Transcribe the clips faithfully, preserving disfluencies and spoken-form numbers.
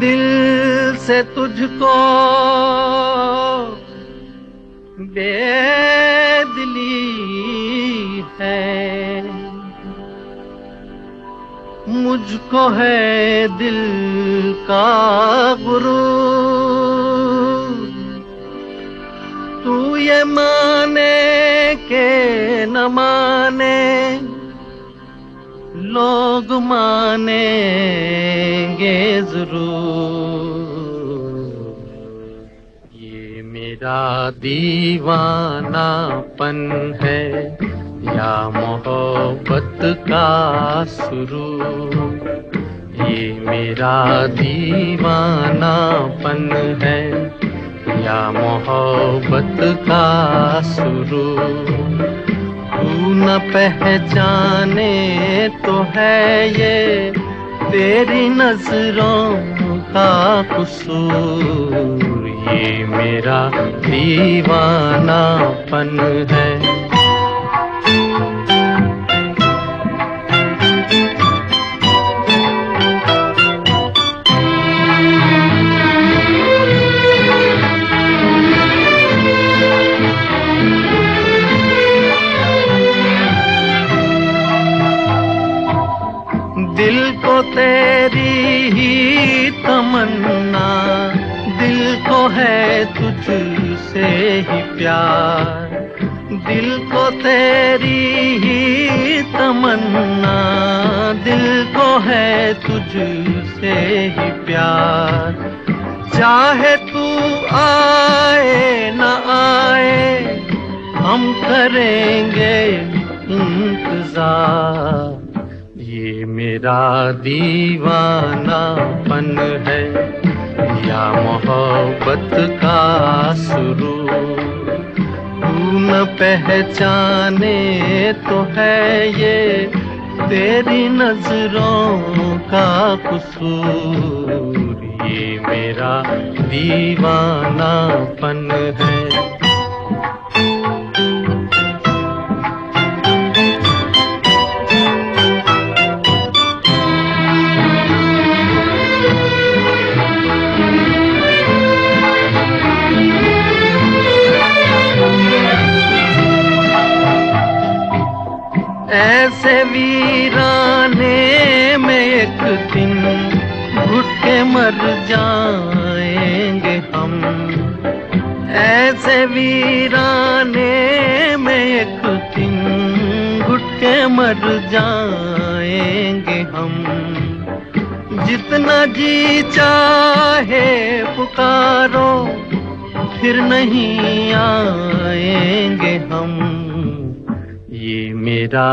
दिल से तुझको बेदिली है, मुझको है दिल का गुरूर। तू ये माने के न माने, लोग मानेंगे जरूर। ये मेरा दीवानापन है या मोहब्बत का सुरूर। ये मेरा दीवानापन है या मोहब्बत का सुरूर। तू न पहचाने तो है ये तेरी नजरों का कसूर। ये मेरा दीवानापन है। दिल को तेरी ही तमन्ना, दिल को है तुझसे ही प्यार। दिल को तेरी ही तमन्ना, दिल को है तुझसे ही प्यार। चाहे तू आए न आए, हम करेंगे इंतजार। ये मेरा दीवानापन है या मोहब्बत का सुरूर। तू न पहचाने तो है ये तेरी नजरों का कसूर। ये मेरा दीवानापन है। ऐसे वीराने में एक दिन घुट के मर जाएंगे हम। ऐसे वीराने में एक दिन घुट के मर जाएंगे हम। जितना जी चाहे पुकारो, फिर नहीं आएंगे हम। ये मेरा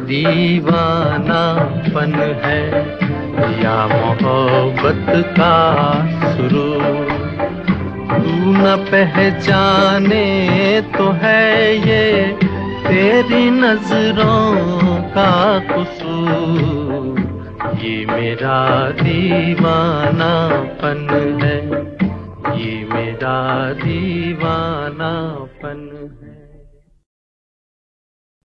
दीवानापन है या मोहब्बत का सुरूर। तू न पहचाने तो है ये तेरी नजरों का कसूर। ये मेरा दीवानापन है, ये मेरा दीवानापन है।